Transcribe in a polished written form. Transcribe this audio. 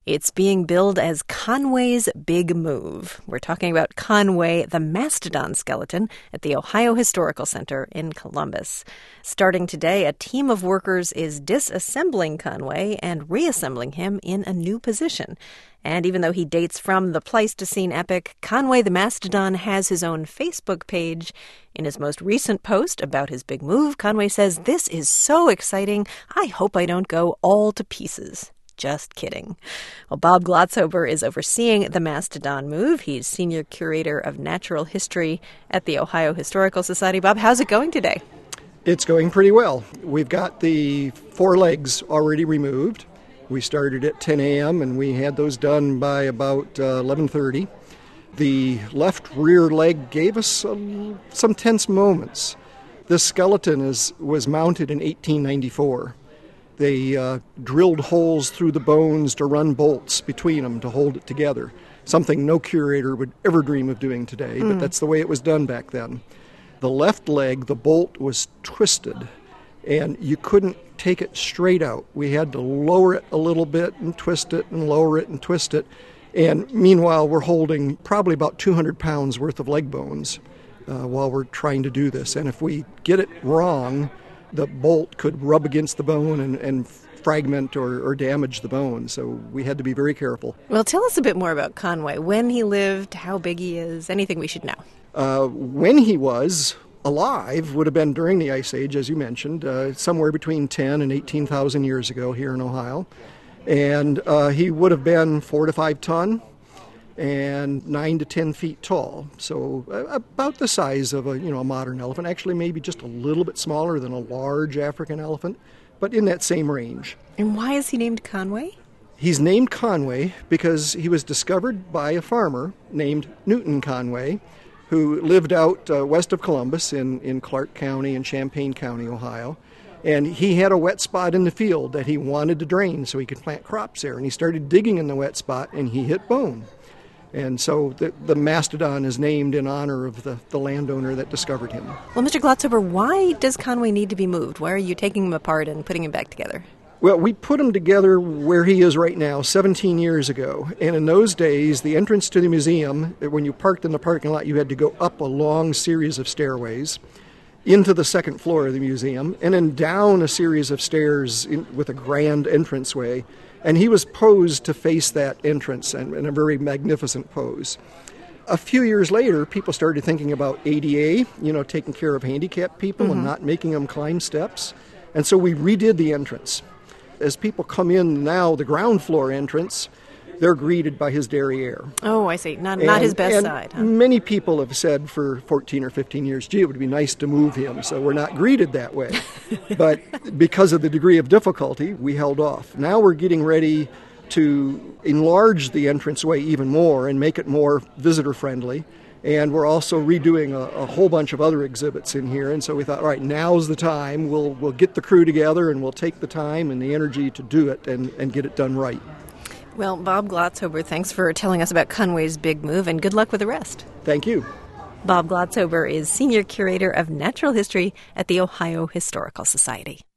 It's being billed as Conway's Big Move. We're talking about Conway, the mastodon skeleton at the Ohio Historical Center in Columbus. Starting today, a team of workers is disassembling Conway and reassembling him in a new position. And even though he dates from the Pleistocene epoch, Conway the mastodon has his own Facebook page. In his most recent post about his big move, Conway says, "This is so exciting. I hope I don't go all to pieces." Just kidding. Well, Bob Glotzober is overseeing the mastodon move. He's senior curator of natural history at the Ohio Historical Society. Bob, how's it going today? It's going pretty well. We've got the four legs already removed. We started at 10 a.m. and we had those done by about 11:30. The left rear leg gave us some tense moments. This skeleton was mounted in 1894. They drilled holes through the bones to run bolts between them to hold it together, something no curator would ever dream of doing today, but that's the way it was done back then. The left leg, the bolt was twisted, and you couldn't take it straight out. We had to lower it a little bit and twist it and lower it and twist it. And meanwhile, we're holding probably about 200 pounds worth of leg bones while we're trying to do this. And if we get it wrong, the bolt could rub against the bone and fragment or damage the bone. So we had to be very careful. Well, tell us a bit more about Conway. When he lived, how big he is, anything we should know. When he was alive would have been during the Ice Age, as you mentioned, somewhere between 10 and 18,000 years ago here in Ohio. And he would have been 4 to 5 ton and 9 to 10 feet tall. So about the size of a modern elephant, actually maybe just a little bit smaller than a large African elephant, but in that same range. And why is he named Conway? He's named Conway because he was discovered by a farmer named Newton Conway, who lived out west of Columbus in Clark County and Champaign County, Ohio. And he had a wet spot in the field that he wanted to drain so he could plant crops there. And he started digging in the wet spot, and he hit bone. And so the mastodon is named in honor of the landowner that discovered him. Well, Mr. Glotzober, why does Conway need to be moved? Why are you taking him apart and putting him back together? Well, we put him together where he is right now 17 years ago. And in those days, the entrance to the museum, when you parked in the parking lot, you had to go up a long series of stairways into the second floor of the museum, and then down a series of stairs with a grand entranceway. And he was posed to face that entrance in a very magnificent pose. A few years later, people started thinking about ADA, taking care of handicapped people and not making them climb steps. And so we redid the entrance. As people come in now, the ground floor entrance, they're greeted by his derriere. Oh, I see. Not his best side. Huh? Many people have said for 14 or 15 years, gee, it would be nice to move him, so we're not greeted that way. But because of the degree of difficulty, we held off. Now we're getting ready to enlarge the entranceway even more and make it more visitor-friendly. And we're also redoing a whole bunch of other exhibits in here. And so we thought, all right, now's the time. We'll get the crew together and we'll take the time and the energy to do it and get it done right. Well, Bob Glotzober, thanks for telling us about Conway's big move, and good luck with the rest. Thank you. Bob Glotzober is senior curator of natural history at the Ohio Historical Society.